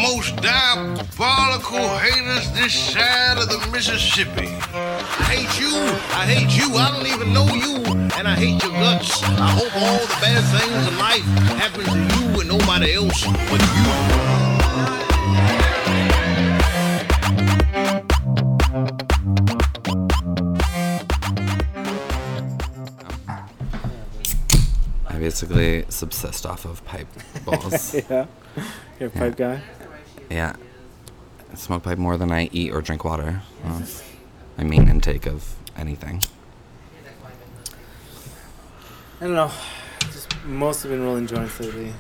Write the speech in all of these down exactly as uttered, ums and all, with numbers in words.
most diabolical haters this side of the Mississippi. I hate you, I hate you, I don't even know you, and I hate your guts. I hope all the bad things in life happen to you and nobody else but you. I basically subsist off of pipe balls. Yeah, you're a pipe yeah. guy. Yeah, I smoke pipe more than I eat or drink water. Well, that's my main intake of anything. I don't know. Just mostly been rolling joints lately.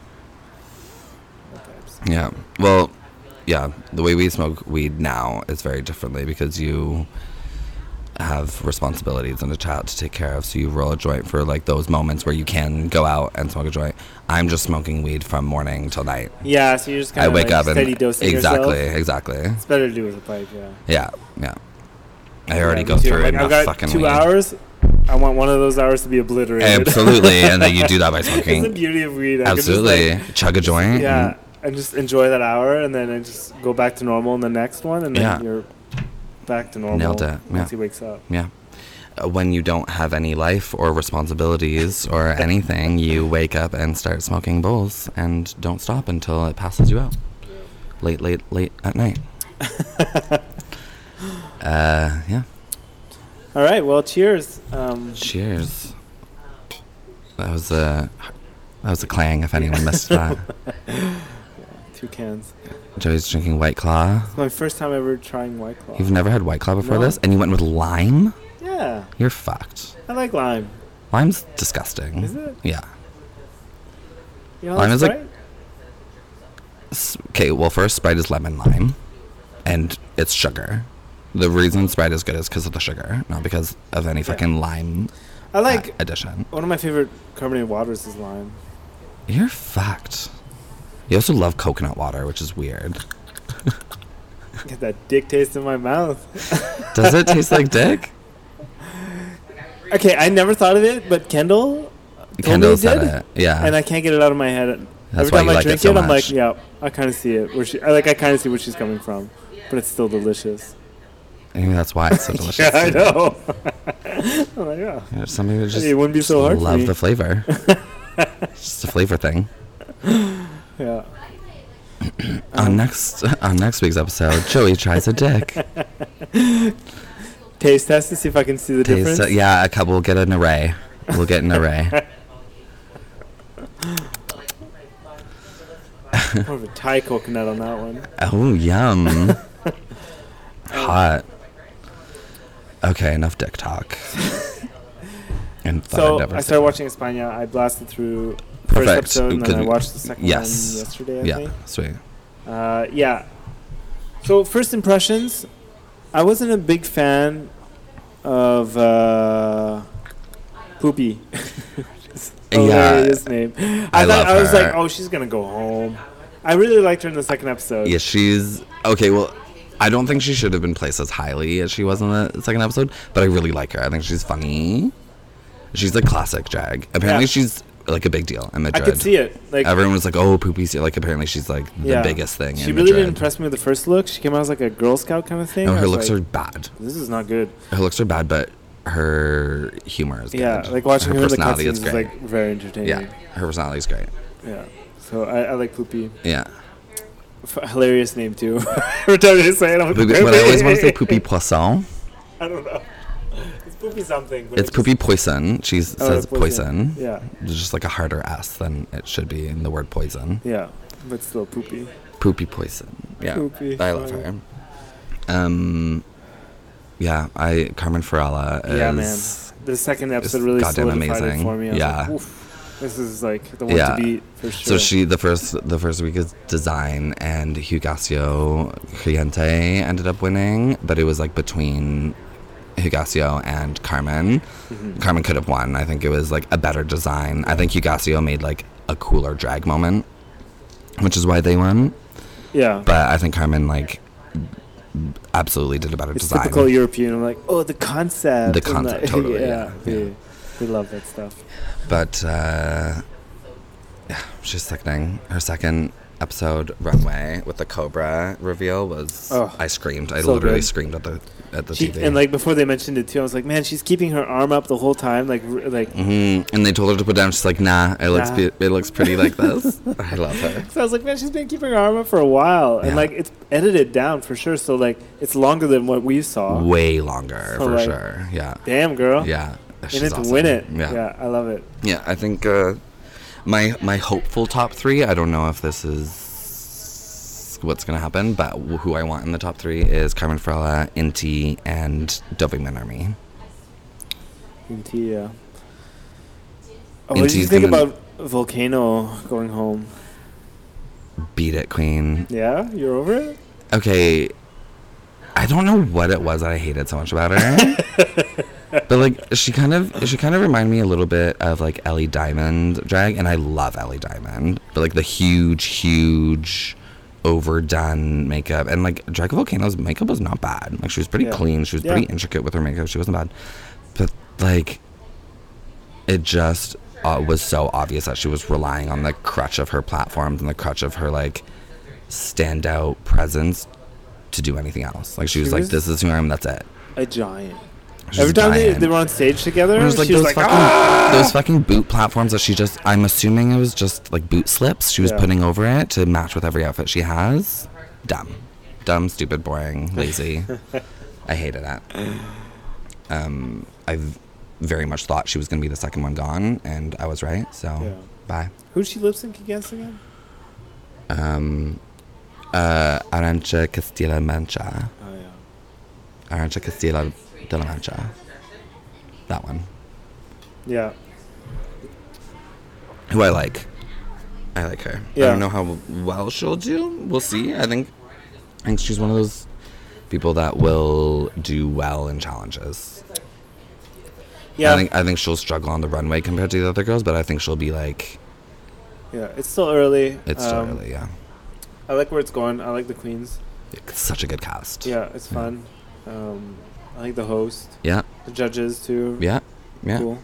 What types? Yeah. Well, yeah. The way we smoke weed now is very differently because you have responsibilities and a child to take care of, so you roll a joint for like those moments where you can go out and smoke a joint. I'm just smoking weed from morning till night. Yeah, so you're just kind I of wake like up steady and dosing exactly, yourself. exactly. It's better to do with a pipe, yeah. Yeah, yeah. I already Yeah, go me too. through like, enough I've got fucking two weed. hours. I want one of those hours to be obliterated. Absolutely, and then you do that by smoking. It's the beauty of weed. I Absolutely, can just, like, chug a joint. yeah, and- and just enjoy that hour, and then I just go back to normal in the next one, and then Yeah. you're back to normal. Nailed it, Once yeah. he wakes up. Yeah. Uh, When you don't have any life or responsibilities or anything, you wake up and start smoking bowls and don't stop until it passes you out. Late, late, late at night. uh, yeah. All right. Well, cheers. Um, Cheers. That was a that was a clang. If anyone missed that, two cans. Joey's drinking White Claw. It's my first time ever trying White Claw. You've never had White Claw before No. this, and you went with lime. Yeah, You're fucked. I like lime. Lime's disgusting. Is it? Yeah. You know, Lime that's is like- right. Okay, well, first, Sprite is lemon lime, and it's sugar. The reason Sprite is good is because of the sugar, not because of any fucking lime I like a- addition. one of my favorite carbonated waters is lime. You're fucked. You also love coconut water, which is weird. Get that dick taste in my mouth. Does it taste like dick? Okay, I never thought of it, but Kendall told Kendall me it said did, it. Yeah. and I can't get it out of my head. That's Every why time you I like it drink so it, I'm much. like, yeah, I kind of see it. Where she, I like, I kind of see where she's coming from, but it's still delicious. Maybe that's why it's so delicious. Yeah, I know. I'm like, yeah. Yeah, some people just, It wouldn't be so just hard for love me. the flavor. It's just a flavor thing. Yeah. on next on next week's episode, Joey tries a dick. Taste test to see if I can see the Taste difference. it- yeah, a couple. We'll get an array. We'll get an array. More of a Thai coconut on that one. Oh, yum. Hot. Okay, enough dick talk. And thought I'd So never I say started that. watching España. I blasted through the first Perfect. episode, and then I Good. watched the second Yes. one yesterday, I Yeah, think. sweet. Uh, yeah. So first impressions, I wasn't a big fan of uh, Poopy. Yeah. Hilarious name. I, I thought love I was her. like, oh, she's gonna go home. I really liked her in the second episode. Yeah, she's okay. Well, I don't think she should have been placed as highly as she was in the second episode, but I really like her. I think she's funny. She's a classic drag. Apparently, Yeah. she's like a big deal in I Madrid. could see it. Like, Everyone was like, "Oh, Poopy's here." Like, apparently, she's like the yeah. biggest thing. She in really Madrid. didn't impress me with the first look. She came out as like a Girl Scout kind of thing. No, I her was looks like, are bad. This is not good. Her looks are bad, but her humor is Yeah, good. like watching her, in the personality cutscenes is is great. like very entertaining. Yeah, her personality is great. Yeah. So I, I like Poopy. Yeah. F- hilarious name too. Every time you say it, I'm like, Poopy, but I always want to say Poopy Poisson. I don't know. It's Poopy something. But It's it just- Poopy Poison. She Oh, says poison. poison. Yeah. It's just like a harder S than it should be in the word poison. Yeah. But still Poopy. Poopy Poison. Yeah. Poopy. I love her. Um, yeah, I Carmen Farala is Yeah, man. The second episode is really goddamn solidified amazing. it for me. I was Yeah. like, oof, this is like the one Yeah. to beat for sure. So she the first the first week is design, and Hugasio Cliente ended up winning, but it was like between Hugasio and Carmen. Mhm. Carmen could have won. I think it was like a better design. I think Hugasio made like a cooler drag moment, which is why they won. Yeah. But I think Carmen like absolutely did a better It's design. typical European. I'm like, oh, the concept. The and concept, totally, yeah, They, yeah. they love that stuff. But uh, Yeah, she's sickening. Her second episode, Runway, with the Cobra reveal was... Oh, I screamed. I so literally good. screamed at the at the She, T V. and like before they mentioned it too, I was like, man, she's keeping her arm up the whole time, like r- like. Mm-hmm. And they told her to put down. She's like, nah, it looks Nah. be- it looks pretty like this. I love her. So I was like, man, she's been keeping her arm up for a while, and Yeah. like it's edited down for sure. So like it's longer than what we saw. Way longer, So, for like, sure. Yeah. Damn, girl. Yeah. In She's it to awesome. win it. Yeah. Yeah, I love it. Yeah, I think uh, my my hopeful top three, I don't know if this is what's going to happen, but who I want in the top three is Carmen Farala, Inti, and Dovey Minarmi. Inti, yeah. Oh, what did you Inti's think gonna- about Volcano going home? Beat it, queen. Yeah, you're over it? Okay, I don't know what it was that I hated so much about her. But like she kind of she kind of reminded me a little bit of like Ellie Diamond drag, and I love Ellie Diamond. But like the huge, huge, overdone makeup, and like Drag Volcano's makeup was not bad. Like she was pretty Yeah. clean. She was Yeah. pretty intricate with her makeup. She wasn't bad. But like it just uh, was so obvious that she was relying on the crutch of her platforms and the crutch of her like standout presence to do anything else. Like she was She like, was- "This is who I am. That's it." A giant. She's Every a time they, giant. they were on stage together, It was like she was those like, fucking ah! those fucking boot platforms that she just. I'm assuming it was just like boot slips she was Yeah. putting over it to match with every outfit she has. Dumb, dumb, stupid, boring, lazy. I hated it. Um, I very much thought she was gonna be the second one gone, and I was right. So Yeah. bye. Who'd she lip sync against again? Um, uh, Arancha Castilla Mancha. Oh, yeah. Arancha Castilla de la Mancha. That one. Yeah. Who I like. I like her. I Yeah. don't know how well she'll do. We'll see. I think I think she's one of those people that will do well in challenges. Yeah. I think I think she'll struggle on the runway compared to the other girls, but I think she'll be like yeah. It's still early. it's still Um, early, yeah. I like where it's going. I like the queens. It's such a good cast. Yeah, it's Yeah. fun. Um, I like the host. Yeah. The judges, too. Yeah. Yeah. Cool.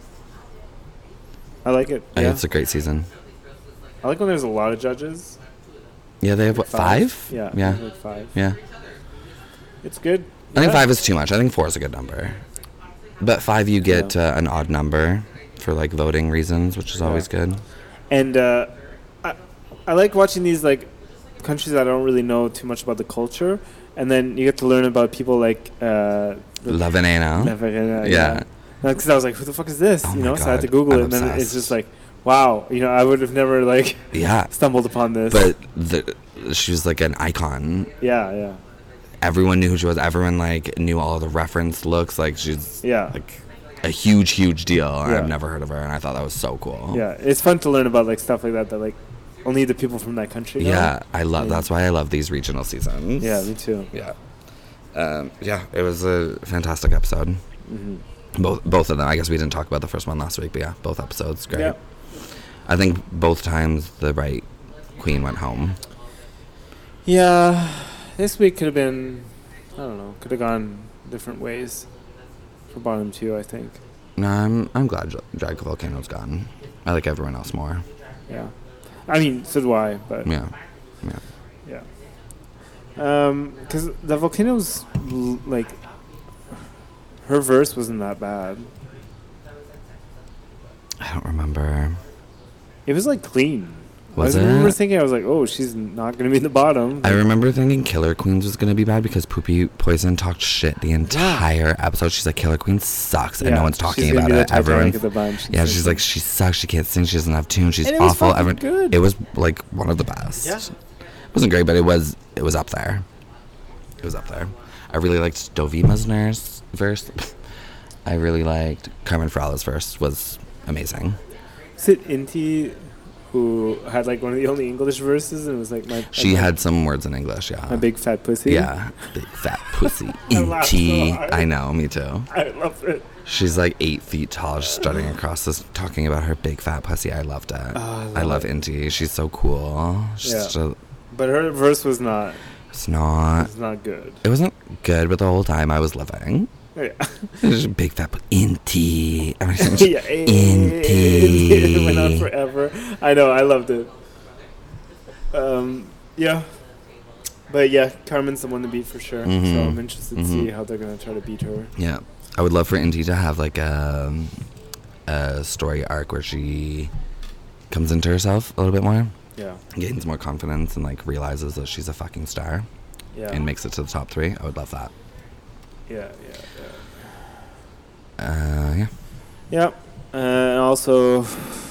I like it. I- Yeah. It's a great season. I like when there's a lot of judges. Yeah, they have what, five? Yeah. Yeah. Like five. Yeah. It's good. I think Yeah. five is too much. I think four is a good number. But five, you get Yeah. uh, an odd number for like voting reasons, which is Yeah. always good. And uh, I, I like watching these like countries that I don't really know too much about the culture, and then you get to learn about people like uh, the- Love and Anna. La Verena, Yeah. Because I was like, who the fuck is this? Oh you my know, so I had to God, Google I'm it, and then it's obsessed. just like, wow, you know, I would have never like Yeah. stumbled upon this. But the, she was like an icon. yeah, yeah, Everyone knew who she was. Everyone like knew all the reference looks. Like she's yeah, like a huge, huge deal. Yeah. I've never heard of her, and I thought that was so cool. yeah. It's fun to learn about like stuff like that that like only the people from that country know. Yeah, I love. Yeah. That's why I love these regional seasons. Yeah, me too. Yeah. Um, yeah, it was a fantastic episode. hmm Both both of them. I guess we didn't talk about the first one last week, but yeah, both episodes great. Yeah. I think both times the right queen went home. Yeah, this week could have been, I don't know, could have gone different ways for bottom two, I think. No, I'm I'm glad Dra- Drag Volcano's gone. I like everyone else more. Yeah. I mean, so do I, but Yeah. yeah. Um, because the Volcano's, l- like, her verse wasn't that bad. I don't remember. It was, like, clean. Was I remember it? thinking, I was like, oh, she's not going to be in the bottom. I Like, remember thinking Killer Queens was gonna be bad because Poopy Poison talked shit the entire episode. She's like, Killer Queen sucks, and yeah, no one's talking she's gonna about be the it. Everyone, Titanic of the bunch. yeah, she's like, she sucks. She can't sing. She doesn't have tunes. She's And it was awful. fucking Everyone, good. it was like one of the best. Yeah. It wasn't great, but it was it was up there. It was up there. I really liked Dovima's nurse verse. I really liked Carmen Farala's verse. Was amazing. Is it Inti who had, like, one of the only English verses and it was like, my, She my, had some words in English. Yeah. my big fat pussy? Yeah, big fat pussy. I laughed so Inti. hard. I know, me too. I love it. She's like eight feet tall, just strutting across this, talking about her big fat pussy. I loved it. Oh, I love I love it. Inti. She's so cool. She's Yeah. just a, But her verse was not, it's not. was not good. It wasn't good, but the whole time I was living. Yeah. There's a big fat Inti. I mean, yeah, it went on Inti. forever. I know, I loved it. Um, yeah, but yeah, Carmen's the one to beat for sure. Mhm. So I'm interested to Mhm. see how they're gonna try to beat her. Yeah, I would love for Inti to have like a, a story arc where she comes into herself a little bit more, Yeah, gains more confidence, and like realizes that she's a fucking star yeah, and makes it to the top three. I would love that. yeah, yeah, yeah. Uh, yeah. Yeah, uh, and also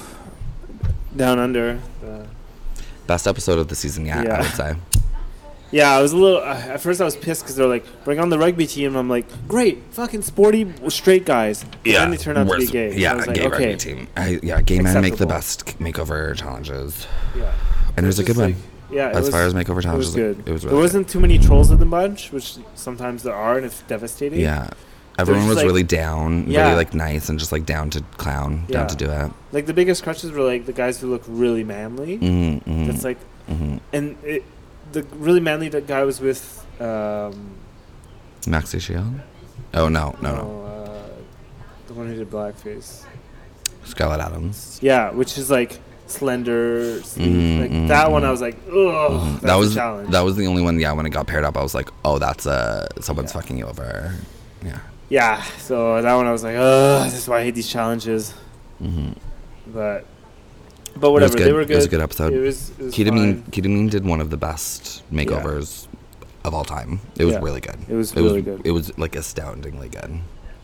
Down Under. Uh, Best episode of the season yet, Yeah. I would say. yeah, I was a little. Uh, at first, I was pissed because they're like, "Bring on the rugby team." I'm like, "Great, fucking sporty straight guys." But then they turn out to be worst- gay. So Yeah, I was like, gay okay. rugby team. I, yeah, gay men make the Acceptable. best makeover challenges. Yeah, And it was a just good one. like- Yeah, it As was, far as makeover it was challenges, good. it was really there wasn't too many trolls in the bunch, which sometimes there are, and it's devastating. Yeah. Everyone just was like- really down, Yeah. really like nice and just like down to clown, Yeah. down to do it. Like the biggest crutches were like the guys who look really manly. Mm-hmm, mm-hmm, That's like, mm-hmm. and it, the really manly that guy was with. Um, Maxi Shield? Oh, no, no, no. Uh, the one who did blackface. Scarlett Adams. Yeah, which is like slender, sleek. Mhm, like mhm, that one. I mhm. was like, ugh, Mhm. that's That was a challenge. that was the only one. Yeah, when it got paired up, I was like, oh, that's uh, someone's Yeah. fucking you over. Yeah. yeah, so that one I was like, ugh, this is why I hate these challenges. Mm-hmm. But, but whatever, good. they were good. It was a good episode. It was, it was Ketamine, fine. Ketamine did one of the best makeovers of all time. It was Yeah. really good. It was It really was, good. It was like astoundingly good.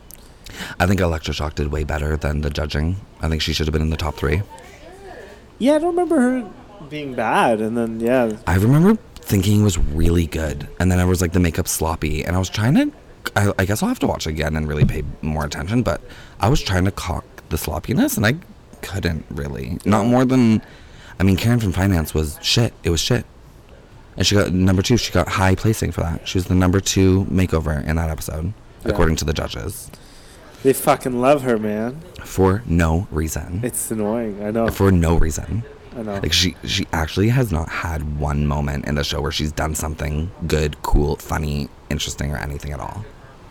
I think Electroshock did way better than the judging. I think she should have been in the top three. Yeah, I don't remember her being bad, and then yeah, I remember thinking it was really good, and then I was like, the makeup sloppy, and I was trying to. I, I guess I'll have to watch it again and really pay more attention. But I was trying to cock the sloppiness, and I couldn't really. Not more than. I mean, Karen from Finance was shit. It was shit, and she got number two. She got high placing for that. She was the number two makeover in that episode, Yeah. according to the judges, they fucking love her, man. for no reason. It's annoying. I know. For no reason. I know. Like she, she actually has not had one moment in the show where she's done something good, cool, funny, interesting, or anything at all.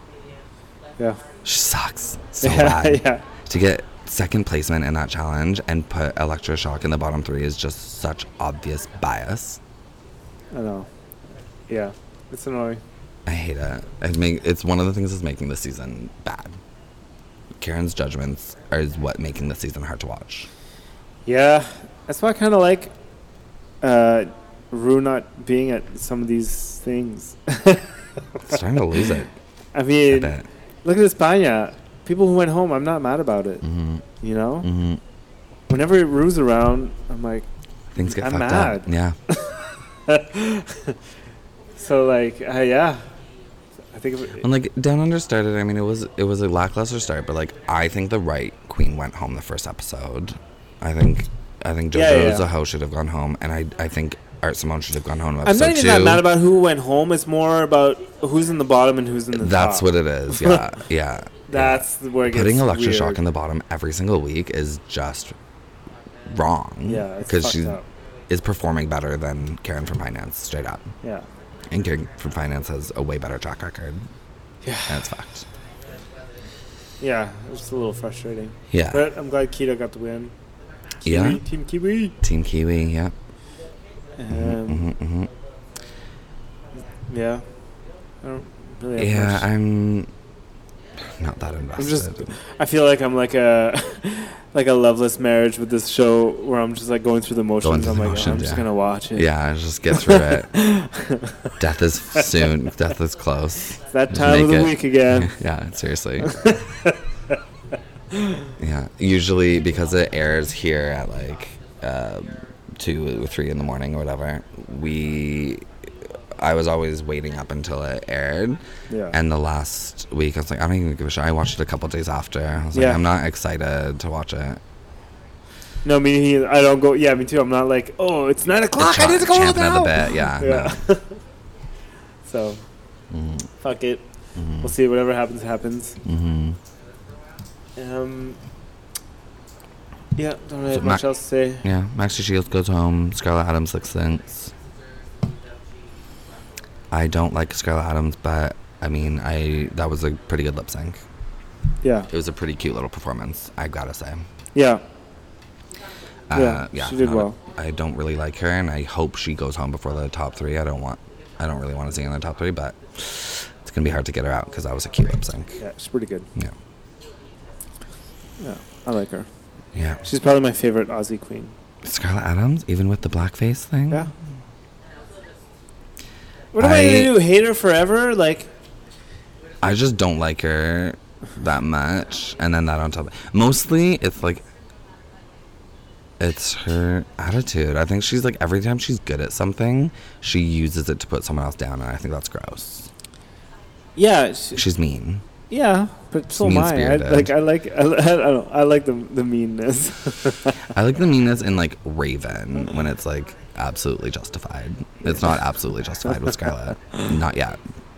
Yeah. She sucks so yeah, bad. yeah. To get second placement in that challenge and put Electroshock in the bottom three is just such obvious bias. I know. Yeah, it's annoying. I hate it. It make, it's one of the things that's making the season bad. Karen's judgments are is what making the season hard to watch. Yeah, that's why I kind of like uh, Rue not being at some of these things. It's starting to lose it. I I mean, bet. look at España. People who went home, I'm not mad about it. Mm-hmm. You know? Mm-hmm. Whenever Rue's around, I'm like, Things get I'm fucked mad. up. Yeah. so like, uh, yeah. I think if it, And like Down Under started, I mean, it was it was a lackluster start, but like I think the right queen went home the first episode. I think I think Yeah, JoJo yeah. Zaho should have gone home, and I I think Art Simone should have gone home. in I'm Episode not even two. that mad about who went home. It's more about who's in the bottom and who's in the That's top. what it is. Yeah, yeah. That's where it gets Putting Electroshock weird. in the bottom every single week is just wrong. Yeah, it's because fucked she up. is performing better than Karen from Finance, straight up. Yeah. And Karen from Finance has a way better track record. Yeah. And it's fucked. Yeah, it's a little frustrating. Yeah. But I'm glad Keto got the win. Yeah. Kiwi, Team Kiwi. Team Kiwi. Yeah. Um, hmm hmm Yeah. I don't really have Yeah, much. I'm not that I'm invested. just. I feel like I'm like a, like a loveless marriage with this show where I'm just like going through the motions. Going through I'm the like, motions, I'm just yeah. gonna watch it. Yeah, just get through it. Death is soon. Death is close. It's that Just time of make the it. week again. Yeah, seriously. Yeah, usually because it airs here at like um, two or three in the morning or whatever. We, I was always waiting up until it aired. Yeah. And the last week, I was like, I don't even give a shit. I watched it a couple days after. I was Yeah. like, I'm not excited to watch it. No, me neither. I don't go. Yeah, me too. I'm not like, oh, it's nine o'clock. I need to go home champing at the now. bit. Yeah. Yeah. No. So, Mhm. fuck it. Mhm. We'll see. Whatever happens, happens. Mhm. Um. Yeah, don't really So have much Ma- else to say. Yeah, Maxi Shields goes home. Scarlett Adams looks thinks. I don't like Scarlett Adams, but I mean, I that was a pretty good lip sync. Yeah. It was a pretty cute little performance, I gotta say. Yeah. Uh, Yeah, yeah, she did not- well. I don't really like her, and I hope she goes home before the top three. I don't want, I don't really want to see her in the top three, but it's gonna be hard to get her out because that was a cute lip sync. Yeah, she's pretty good. Yeah, Yeah, I like her. yeah. She's probably my favorite Aussie queen. Scarlett Adams, even with the blackface thing. Yeah. What am I, I- gonna do? Hate her forever? Like, I just don't like her that much, and then that on top. Mostly, it's like, it's her attitude. I think she's like every time she's good at something, she uses it to put someone else down, and I think that's gross. yeah, she, She's mean. yeah, but so am I. I. mean-spirited. Like, I like, I, I don't know. I like the the meanness. I like the meanness in like Raven when it's like absolutely justified. It's not absolutely justified with Scarlett. Not yet.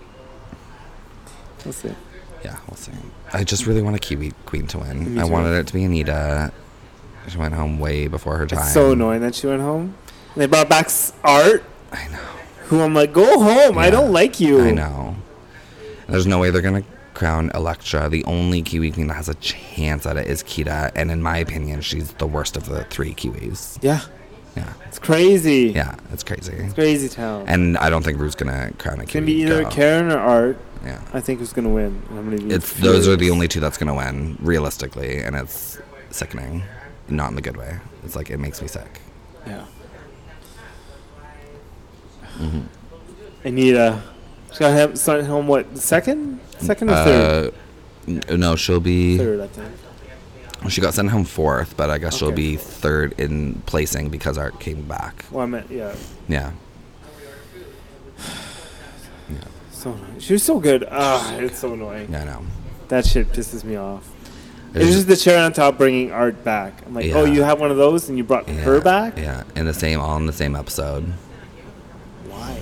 We'll see. Yeah, we'll see. I just really want a Kiwi queen to win. Me I too. wanted it to be Anita. She went home way before her time. It's so annoying that she went home. And they brought back S- Art, I know. who I'm like, go home. I Yeah, don't like you. I know. There's no way they're gonna crown Electra. The only Kiwi queen that has a chance at it is Kita, and in my opinion, she's the worst of the three Kiwis. Yeah, Yeah, it's crazy. yeah, it's crazy. It's crazy town. And I don't think Ruth's gonna crown a It's Kiwi. gonna be either girl. Karen or Art. Yeah. I think who's gonna win. And I'm gonna be It's those are the furious. only two that's gonna win realistically, and it's sickening, not in the good way. It's like it makes me sick. Yeah. Mm-hmm. Anita. She got him sent home. What? Second? Second or third? Uh, n- no, she'll be. Third, I think. She got sent home fourth, but I guess she'll Okay. be third in placing because Art came back. Well, I meant yeah. Yeah. So annoying. She was so good. Ah, it's so annoying. Yeah, I know. That shit pisses me off. It It's was just the cherry on top bringing Art back. I'm like, oh, Yeah. you have one of those and you brought yeah, her back? Yeah, in the same, all in the same episode. Why?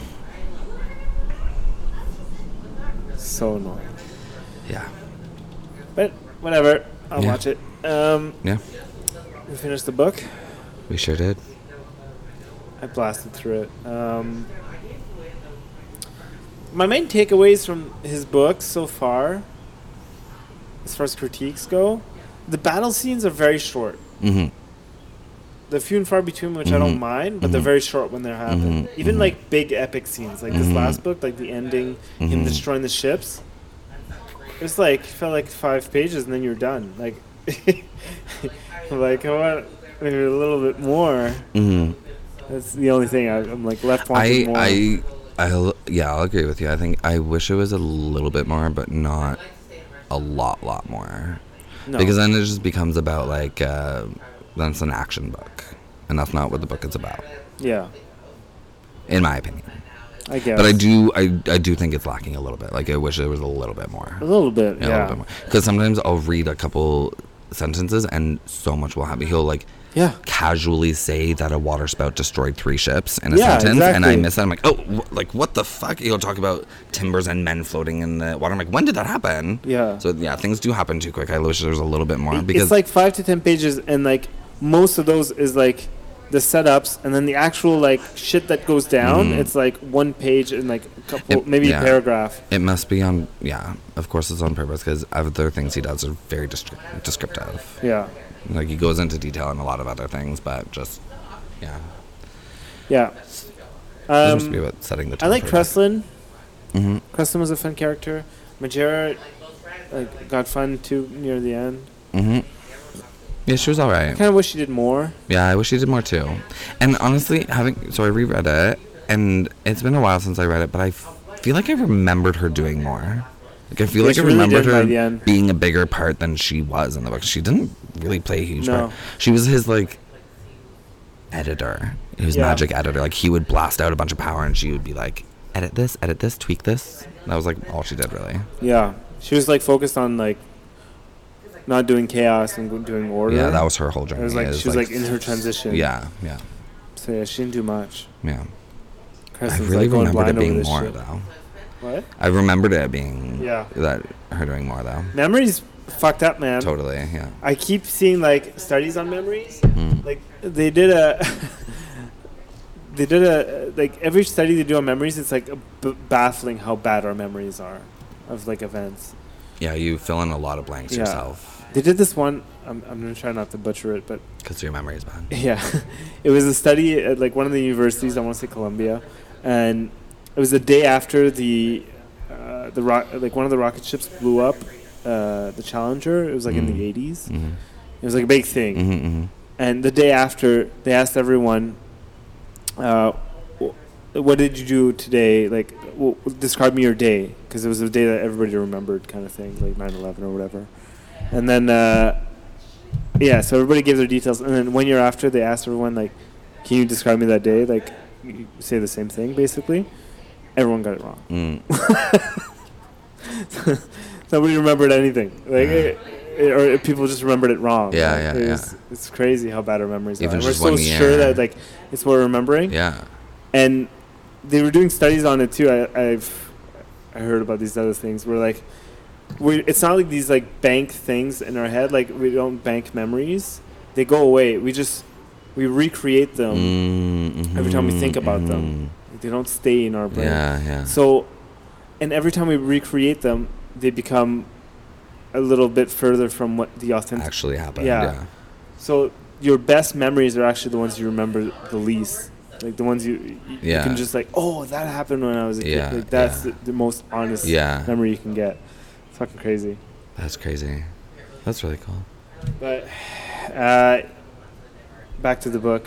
So annoying. Yeah. But whatever. I'll Yeah. watch it. Um, Yeah, we finished the book. we sure did. I blasted through it. Um, my main takeaways from his book so far, as far as critiques go, the battle scenes are very short. Mm-hmm. They're few and far between, which I don't Mhm. mind, but they're Mhm. very short when they're happening. Mhm. Even Mhm. like big epic scenes, like this Mhm. last book, like the ending, him Mhm. destroying the ships. It was like felt like five pages, and then you're done. Like, like I want maybe a little bit more. Mm-hmm. That's the only thing I, I'm like left wanting I, more. I, I'll, yeah, I'll agree with you. I think I wish it was a little bit more, but not a lot, lot more. no. Because then it just becomes about like, uh, then it's an action book, and that's not what the book is about, yeah, in my opinion. I guess. But I do, I, I do think it's lacking a little bit. Like I wish there was a little bit more. a little bit. Yeah, Yeah, a little bit more. Because sometimes I'll read a couple sentences and so much will happen. He'll like yeah. casually say that a water spout destroyed three ships in a Yeah, sentence, and I exactly. miss that. I'm like, oh, wh- like what the fuck? He'll talk about timbers and men floating in the water. I'm like, when did that happen? Yeah. So yeah, things do happen too quick. I wish there was a little bit more because It's like five to ten pages, and like most of those is like the setups, and then the actual like shit that goes down. Mhm. It's like one page and like a couple, It- maybe yeah. a paragraph. it must be on. Yeah, of course it's on purpose because other things he does are very descri- descriptive. Yeah, Like he goes into detail on a lot of other things, but just yeah, yeah. it must be Um, about setting the I tone. like Kreslin. Mm-hmm. Kreslin was a fun character. Majera, like, got fun too near the end. Mm-hmm. Yeah, she was all right. I kind of wish she did more. Yeah, I wish he did more too. And honestly, having so I reread it, and it's been a while since I read it, but I f- feel like I remembered her doing more. Like I feel Yeah, like she I really remembered did by the her end. being a bigger part than she was in the book. She didn't really play a huge No. part. She was his like editor, his Yeah. magic editor. Like he would blast out a bunch of power, and she would be like, "Edit this, edit this, tweak this." That was like all she did, really. Yeah, she was like focused on like not doing chaos and go- doing order. Yeah, that was her whole It journey. was like is, she was like in her transition. Yeah, yeah, So yeah, she didn't do much. yeah. I Kreslин's, really like, going remembered it blind over being this more shit. though. What? I remembered it being Yeah. that her doing more though. Memories fucked up, man. Totally, yeah. I keep seeing like studies on memories. Mm. Like they did a, they did a like every study they do on memories. It's like b- baffling how bad our memories are. of like events. Yeah, you fill in a lot of blanks Yeah. yourself They did this one. I'm I'm gonna try not to butcher it, but because your memory is bad. yeah, it was a study at like one of the universities. I want to say Columbia, and it was the day after the uh, the rock like one of the rocket ships blew up, uh, the Challenger. It was like Mm. in the eighties. Mm-hmm. It was like a big thing. Mm-hmm, mm-hmm. And the day after, they asked everyone, uh, wh- "What did you do today? Like, w- describe me your day," because it was a day that everybody remembered, kind of thing, like nine eleven or whatever. And then, uh, yeah, so everybody gave their details. And then one year after, they asked everyone, like, "Can you describe me that day?" Like, you say the same thing, basically. Everyone got it wrong. Mm. Nobody remembered anything. Like, Yeah. it, it, or people just remembered it wrong. Yeah, Like, yeah, it yeah. was- It's crazy how bad our memories Even are. And just we're so one sure year. that like it's what we're remembering. Yeah. And they were doing studies on it too. I, I've I heard about these other things where like we it's not like these like bank things in our head. Like we don't bank memories. They go away. We just we recreate them Mm-hmm, every time we think about mm-hmm. them. They don't stay in our brain. Yeah, yeah. So, and every time we recreate them, they become a little bit further from what the authentic. Actually happened. Yeah. Yeah. So your best memories are actually the ones you remember the least. Like the ones you you, Yeah. you can just like, oh, that happened when I was a Yeah, kid. Like that's yeah. the, the most honest Yeah. memory you can get. It's fucking crazy. That's crazy. That's really cool. But uh, back to the book.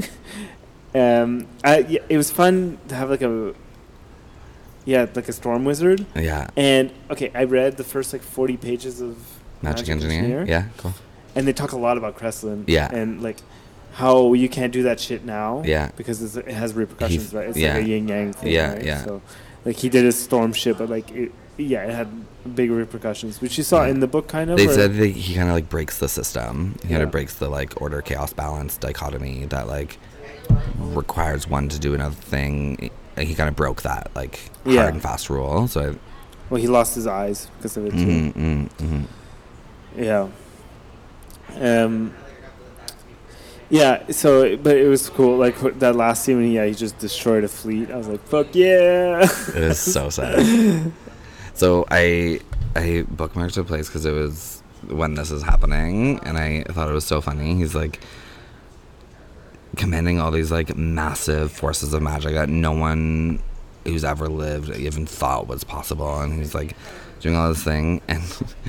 um, I, yeah, it was fun to have like a yeah, like a storm wizard. Yeah. And okay, I read the first like forty pages of Magic, Engineer. Yeah, cool. and they talk a lot about Kreslin. Yeah. And like how you can't do that shit now. Yeah. Because it's, it has repercussions, He's- right? It's yeah. like a yin yang thing. Yeah, right? yeah. So like he did his storm ship, but like it, yeah, it had big repercussions, which you saw Yeah. in the book, kind of. They or- said that he kind of like breaks the system. He kind Yeah. of breaks the like order chaos balance dichotomy that like requires one to do another thing. And he kind of broke that like Yeah. hard and fast rule. So well, he lost his eyes because of it too. mm, mm, mm. Yeah. Um. Yeah. So, but it was cool. Like wh- that last scene when he, yeah, he just destroyed a fleet. I was like, "Fuck yeah!" It was so sad. So I I bookmarked a place because it was when this is happening, and I thought it was so funny. He's like commanding all these like massive forces of magic that no one who's ever lived even thought was possible, and he's like doing all this thing, and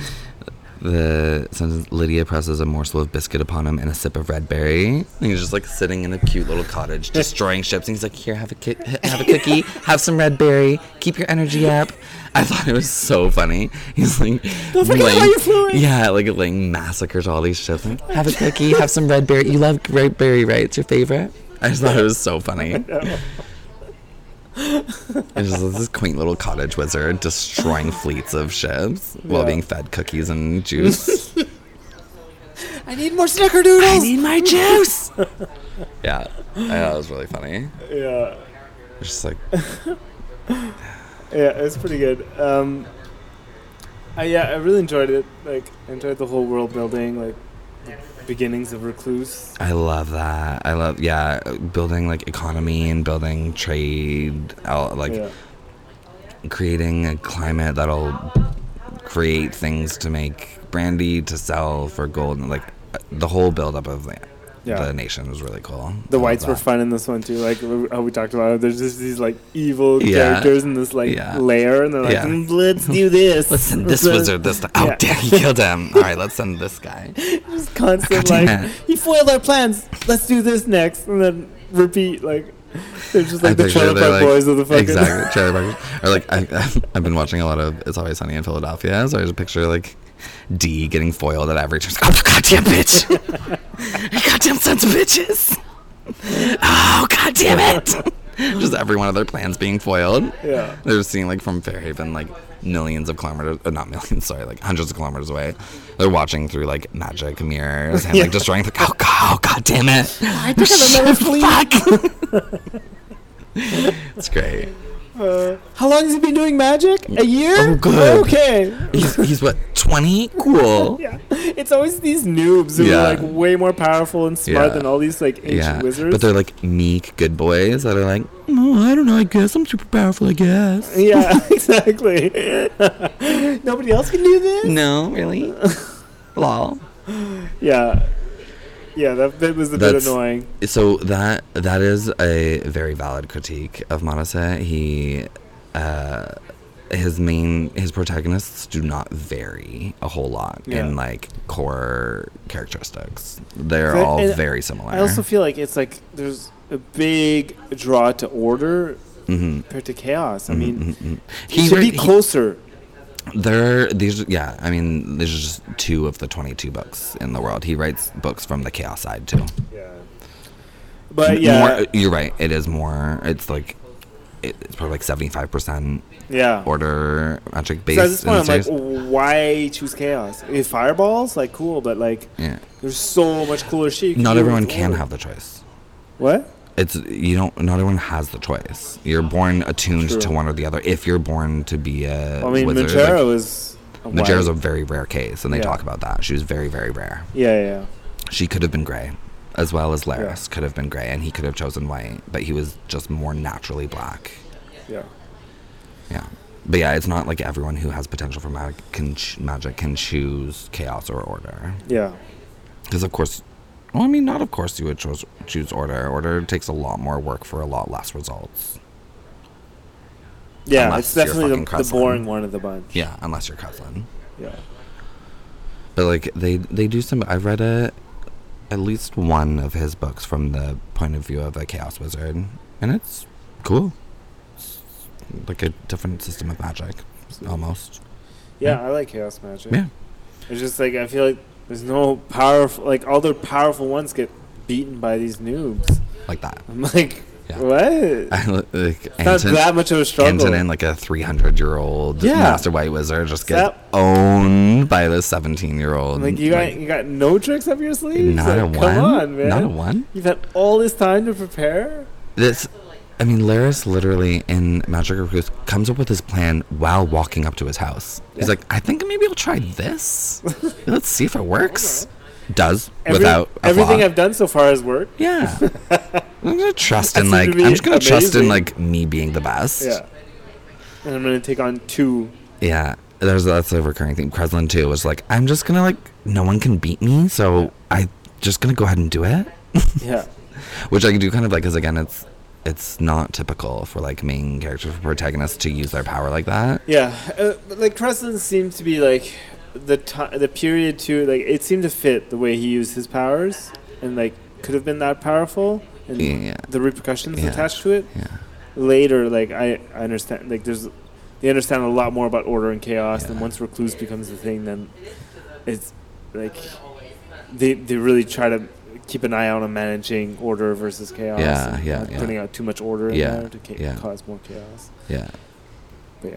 the sentence, Lydia presses a morsel of biscuit upon him and a sip of red berry. And he's just like sitting in a cute little cottage destroying ships, and he's like, here, have a ki- have a cookie, have some red berry, keep your energy up. I thought it was so funny. He's like, Don't forget laying- how you're fluent. yeah, like laying massacres all these ships. Like, have a cookie, have some red berry. You love red berry, right? It's your favorite. I just thought it was so funny. It's just this quaint little cottage wizard destroying fleets of ships while Yeah. being fed cookies and juice. I need more snickerdoodles. I need my juice. Yeah, I thought it was really funny. Yeah. It's just like, Yeah, it's pretty good. Um, I, yeah, I really enjoyed it. Like, I enjoyed the whole world building, like the beginnings of Recluse. I love that. I love, yeah, building like economy and building trade, out, like yeah. creating a climate that'll create things to make brandy to sell for gold, and like the whole buildup of the, Yeah. the nation was really cool. The I love whites were that. fun in this one too. Like how we talked about it. There's just these like evil Yeah. characters in this like Yeah. lair, and they're like, Yeah. "Mm, let's do this. Let's send this Let's- wizard this time. Oh, Yeah. damn, he killed him. All right, let's send this guy. Just constant God damn like it. he foiled our plans. Let's do this next, and then repeat. Like they're just I like the picture Trailer they're, Park like- Boys of the fucking Exactly, Trailer Park. Or like, I, I've been watching a lot of It's Always Sunny in Philadelphia, so I just picture like D getting foiled at every turn. Oh, goddamn bitch! Goddamn sons of bitches! Oh, goddamn it! Just every one of their plans being foiled. Yeah. They're just seeing like from Fairhaven, like millions of kilometers, uh, not millions, sorry, like hundreds of kilometers away. They're watching through like magic mirrors and Yeah. like destroying. Like, oh, god, oh, god damn it! I pick up another fleet. Fuck! It's great. Uh, how long has he been doing magic? A year? Oh, good. Okay. He's, he's what, twenty? Cool. Yeah. it's always these noobs who Yeah. are like way more powerful and smart Yeah. than all these like ancient Yeah, wizards. but they're like meek good boys that are like, oh, I don't know, I guess I'm super powerful, I guess. yeah, exactly. Nobody else can do this. No, really? Lol. Yeah, yeah. That, that was a That's- bit annoying. So that that is a very valid critique of Marase. He, uh, his main his protagonists do not vary a whole lot Yeah. in like core characteristics. They're But- all and very similar. I also feel like it's like there's a big draw to order mm-hmm. compared to chaos. I mean, mm-hmm. he should be closer. There, these, yeah. I mean, these are just two of the twenty-two books in the world. He writes books from the chaos side too. Yeah. But yeah, More, you're right. It is more. It's like it, it's probably like seventy-five percent yeah. order magic based. So at this point, in I'm the like, series. why choose chaos? If fireballs, like, cool, but like, yeah. there's so much cooler shit. You can Not do everyone with can order. have the choice. What? It's you don't. Not everyone has the choice. You're born attuned True. to one or the other. If you're born to be a Well, I mean, wizard, Majera like, was. A Majera's a white- very rare case, and they Yeah. talk about that. She was very, very rare. Yeah, yeah. She could have been gray, as well as Laris could have been gray, and he could have chosen white, but he was just more naturally black. Yeah. Yeah, but yeah, it's not like everyone who has potential for magic can ch- magic can choose chaos or order. Yeah. Because of course, well, I mean, not of course you would choose choose order. Order takes a lot more work for a lot less results. Yeah, Unless it's you're definitely fucking the, the Kreslin. boring one of the bunch. Yeah, unless you're cousin. Yeah. But like they they do some. I read a at least one of his books from the point of view of a chaos wizard, and it's cool. It's like a different system of magic, almost. Yeah, Yeah. I like chaos magic. Yeah. It's just like I feel like there's no powerful like all the powerful ones get beaten by these noobs. Like that. I'm like, Yeah. what? I, li- like, It's not Anton- that much of a struggle. Antonin, like a three hundred year old Yeah. master white wizard, just gets That- owned by this seventeen year old. I'm like you got you got no tricks up your sleeve. not a Like, one. Come on, man. Not a one. You've had all this time to prepare. This, I mean, Laris literally in Magic Recluse comes up with his plan while walking up to his house. He's Yeah. like, I think maybe I'll try this. Let's see if it works. Does Every- without a everything flaw. I've done so far has worked. Yeah. I'm gonna trust That in seemed like to be I'm just gonna trust in amazing. like me being the best. Yeah. And I'm gonna take on two. Yeah, there's that's a recurring thing. Kreslin too was like, I'm just gonna like, no one can beat me, so I just gonna go ahead and do it, Yeah. which I do kind of like, because again, it's it's not typical for like main characters, protagonists to use their power like that. Yeah. Uh, but, like Kreslin seemed to be like the ti the period too. Like it seemed to fit the way he used his powers, and like could have been that powerful, and Yeah, the repercussions Yeah. attached to it. yeah, Later, like I, I understand, like there's, they understand a lot more about order and chaos. And Yeah. once recluse becomes the thing, then it's like they they really try to keep an eye out on managing order versus chaos. Yeah, and yeah, not yeah. putting out too much order in Yeah, there to ca- yeah. cause more chaos. yeah, But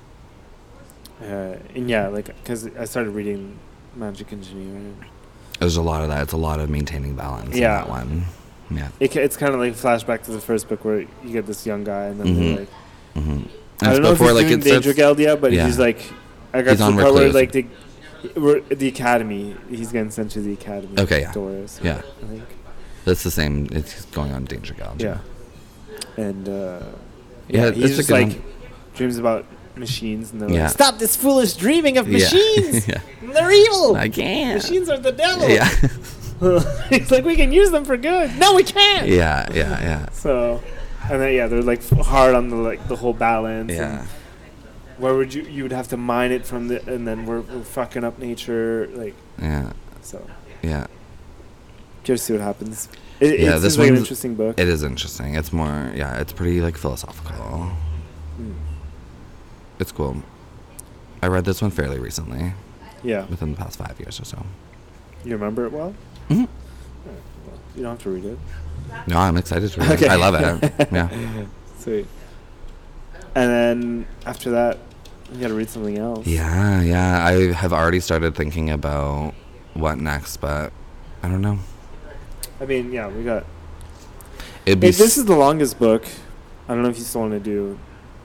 yeah, uh, and yeah, like because I started reading Magic Engineering. There's a lot of that. It's a lot of maintaining balance. Yeah. in that one. Yeah. It, ca- it's kind of like a flashback to the first book where you get this young guy and then Mhm. they're like. Mm-hmm. I don't know if he's doing it Danger starts- Geld yet, but yeah. he's like, I got He's to on the part where Recluse. like the, we're at the academy. He's getting sent to the academy. Okay, yeah. Doors. Yeah. I think. That's the same. It's going on Danger Gouge. Yeah. And uh, Yeah, yeah, it's he's a just good like one. dreams about machines, and they're Yeah. like, stop this foolish dreaming of Yeah. machines. Yeah. They're evil. I can't. Machines are the devil. Yeah. He's like, we can use them for good. No, we can't. yeah. Yeah. Yeah. So, and then yeah, they're like f- hard on the like the whole balance. Yeah. And where would you you would have to mine it from the and then we're, we're fucking up nature like Yeah. so. Yeah. Curious to see what happens. It, Yeah, it this seems like an one's- interesting book. It is interesting. It's more. Yeah. It's pretty like philosophical. Mm. It's cool. I read this one fairly recently, Yeah, within the past five years or so. you remember it well. Mhm. Well, you don't have to read it. No, I'm excited to read Okay. it. I love it. Yeah. Sweet. And then after that, you got to read something else. Yeah. Yeah. I have already started thinking about what next, but I don't know. I mean, yeah, we got. It'd be. Hey, this is the longest book. I don't know if you still want to do.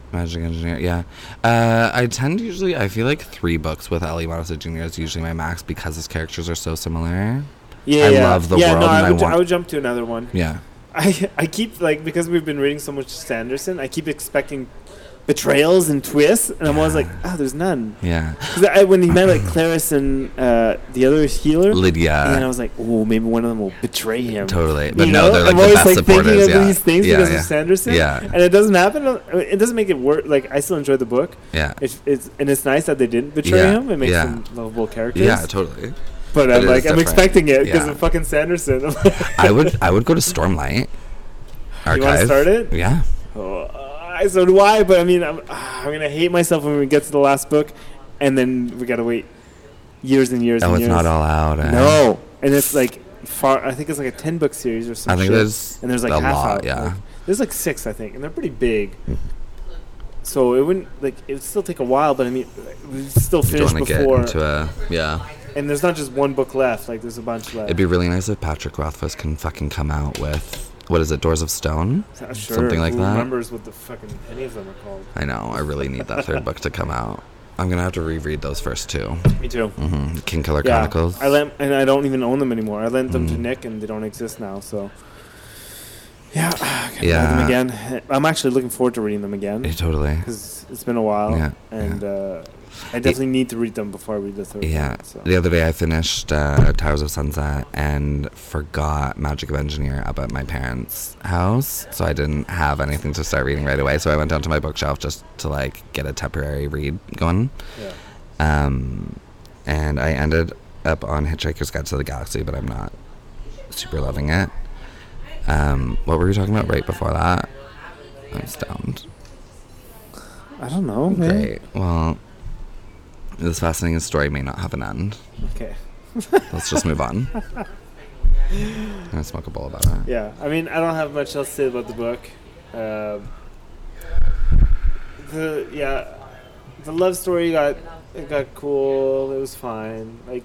Magic Engineer, yeah. Uh, I tend to usually, I feel like three books with Ellie Montessori Junior is usually my max because his characters are so similar. Yeah, I yeah. love the yeah, world no, and I I would, ju- want- I would jump to another one. Yeah. I I keep like because we've been reading so much Sanderson, I keep expecting betrayals and twists, and I'm always like, oh, there's none. Yeah. 'Cause I, when he met like Clarice and uh, the other healer, Lydia. and I was like, oh, maybe one of them will betray him. Totally. But You no, know? they're like I'm the always best like supporters. thinking of Yeah. these things yeah, because yeah. of Sanderson, Yeah. and it doesn't happen. It doesn't make it work. Like I still enjoy the book. Yeah. It's, it's and it's nice that they didn't betray Yeah, him. It makes yeah. them lovable characters. Yeah, totally. But But I'm it like, is I'm different. expecting it because Yeah. of fucking Sanderson. I would I would go to Stormlight Archive. You wanna start it? Yeah. Oh, uh, so do I, but I mean, I'm, uh, I'm gonna hate myself when we get to the last book, and then we gotta wait years and years Oh, and it's years. not all out. Eh? No, and it's like far. I think it's like a ten book series or I something. think there's and there's like a half lot, out. yeah. Like, there's like six, I think, and they're pretty big. So it wouldn't like it would still take a while, but I mean, we'd still You finish don't want to get before. into a yeah. And there's not just one book left; like there's a bunch left. It'd be really nice if Patrick Rothfuss can fucking come out with what is it, Doors of Stone? Not sure Something like who that. remembers what the fucking any of them are called? I know. I really need that third book to come out. I'm gonna have to reread those first two. Me too. hmm King Killer Yeah, Chronicles. I lent, and I don't even own them anymore. I lent them to Mm. Nick, and they don't exist now. So, yeah, I gotta Yeah. buy them again. I'm actually looking forward to reading them again Yeah, totally. because it's been a while, Yeah, and uh, I definitely need to read them before I read the third Yeah. one. So. The other day I finished uh, Towers of Sunset and forgot Magic of Engineer up at my parents' house, so I didn't have anything to start reading right away. So I went down to my bookshelf just to like get a temporary read going. Yeah. Um, and I ended up on Hitchhiker's Guide to the Galaxy, but I'm not super loving it. Um, what were we talking about right before that? I'm stoned. I don't know. Man. Great. Well, this fascinating story may not have an end. Okay. Let's just move on. I'm gonna smoke a bowl about it. Yeah. I mean, I don't have much else to say about the book. Um the yeah, the love story got it got cool. It was fine. Like,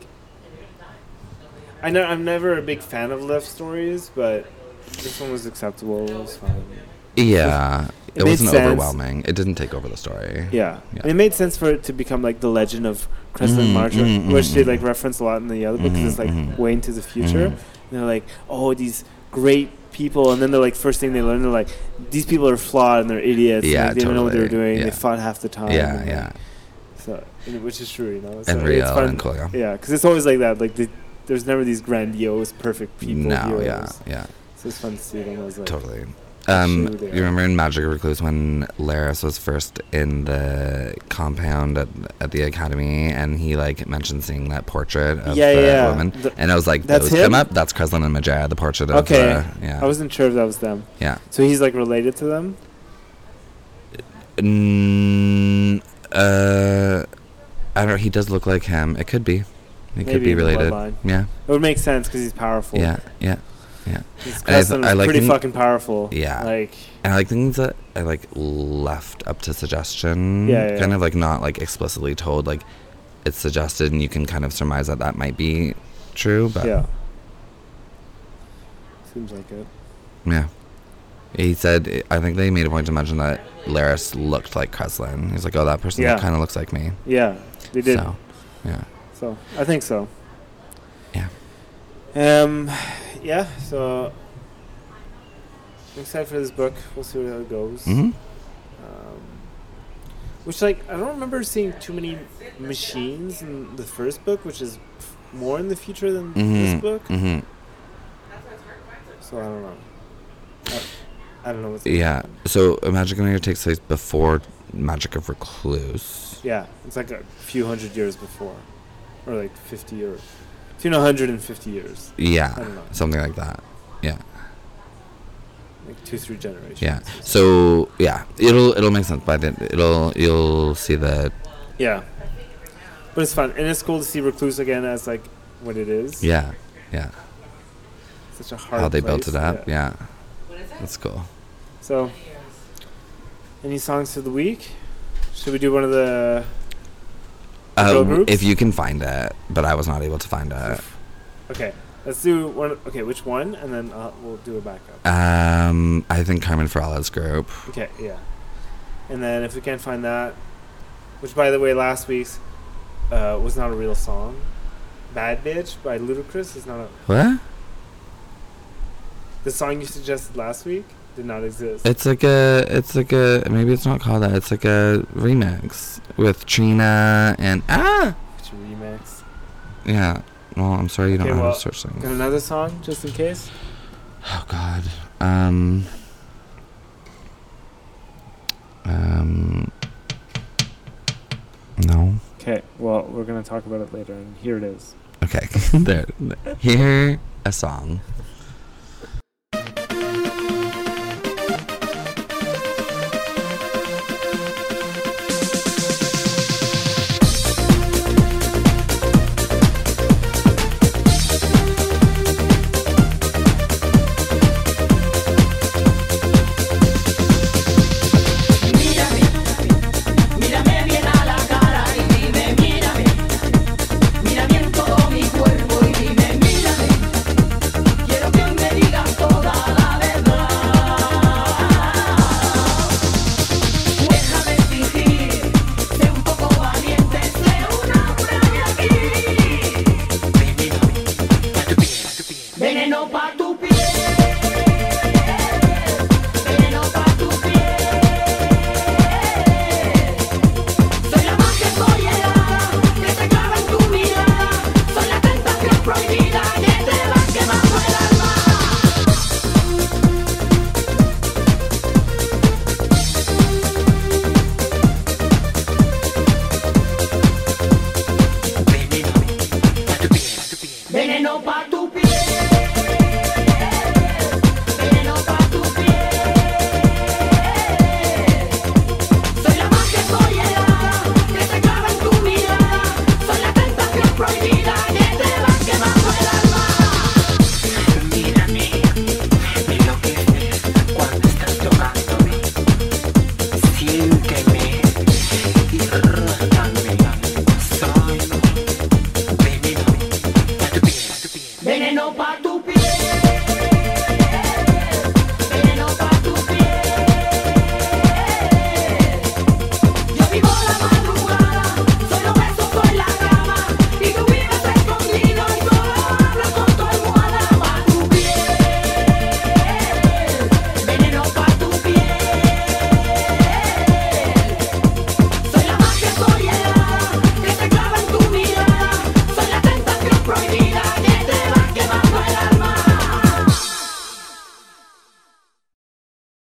I know I'm never a big fan of love stories, but this one was acceptable. It was fine. Yeah, It it, made wasn't sense. overwhelming. It didn't take over the story. Yeah. Yeah. And it made sense for it to become like the legend of Cressida Mm, Marcher, mm, which mm, they mm. like reference a lot in the other book because it's like Mhm, mhm. way into the future. Mhm. And they're like, oh, these great people, and then they're like, first thing they learn, they're like, these people are flawed and they're idiots. Yeah, and, like, they don't know what they were totally. doing. Yeah. They fought half the time. Yeah, and, yeah. like, so, and- which is true, you know. So And it's real fun. and cool. Yeah. Yeah, because it's always like that. Like the, there's never these grandiose, perfect people. No, heroes. yeah, yeah, So it's fun to see them as like. totally. Um, Actually, they you are. remember in Magic of Recluse when Laris was first in the compound at, at the academy, and he like mentioned seeing that portrait of Yeah, the yeah. woman, The- and I was like, That's "Those him? come up." That's Kreslin and Majaya, the portrait of. Okay. Uh, yeah. I wasn't sure if that was them. yeah. So he's like related to them. Mm, uh, I don't know. He does look like him. It could be. It could Maybe be in the related. bloodline. Yeah. It would make sense because he's powerful. Yeah. Yeah. Yeah. He's And I th- Kreslin I is like pretty him- fucking powerful. Yeah. Like. And I like things that I like left up to suggestion. Yeah, yeah, Kind yeah. of like not like explicitly told. Like it's suggested, and you can kind of surmise that that might be true. But Yeah. Seems like it. yeah. He said, I think they made a point to mention that Laris looked like Kreslin. He's like, oh, that person Yeah. kind of looks like me. Yeah, they did. So, yeah. So I think so. Yeah. Um, yeah. So I'm excited for this book. We'll see how it goes. hmm Um, which like I don't remember seeing too many machines in the first book, which is more in the future than this hmm book. hmm So I don't know. I, I don't know what's Yeah. So uh, Magic of Engineer takes place before Magic of Recluse. Yeah, it's like a few hundred years before, or like fifty or between a hundred and fifty years, Yeah. I don't know. Something like that. Yeah. like two, three generations. Yeah. So yeah, it'll it'll make sense by then. It'll you'll see the Yeah, but it's fun, and it's cool to see Recluse again as like what it is. yeah yeah Such a hard how they place. built it up. Yeah. That's cool. So, any songs of the week? Should we do one of the girl Um, groups? if you can find it, but I was not able to find it. Okay, let's do one. Okay, which one? And then uh, we'll do a backup. Um, I think Carmen Farala's group. Okay, yeah. And then if we can't find that, which by the way, last week's uh, was not a real song. Bad Bitch by Ludacris is not a. What? The song you suggested last week did not exist. It's like a, it's like a, maybe it's not called that. It's like a remix with Trina and ah. It's a remix. Yeah. Well, I'm sorry you don't Okay, know how well, to search things. Got another song just in case. Oh God. Um. Um. No. Okay, well, we're gonna talk about it later, and here it is. Okay. there. Hear a song.